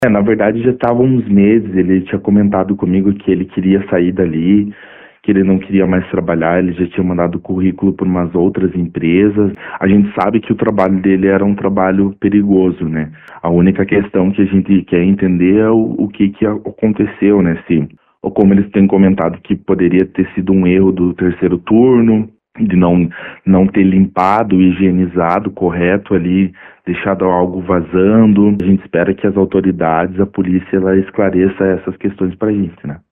Na verdade já estavam uns meses, ele tinha comentado comigo que ele queria sair dali, que ele não queria mais trabalhar, ele já tinha mandado currículo para umas outras empresas. A gente sabe que o trabalho dele era um trabalho perigoso, né? A única questão que a gente quer entender é o que aconteceu, né? Se, ou como eles têm comentado que poderia ter sido um erro do terceiro turno, de não ter limpado, higienizado correto ali, deixado algo vazando. A gente espera que as autoridades, a polícia, ela esclareça essas questões pra gente, né?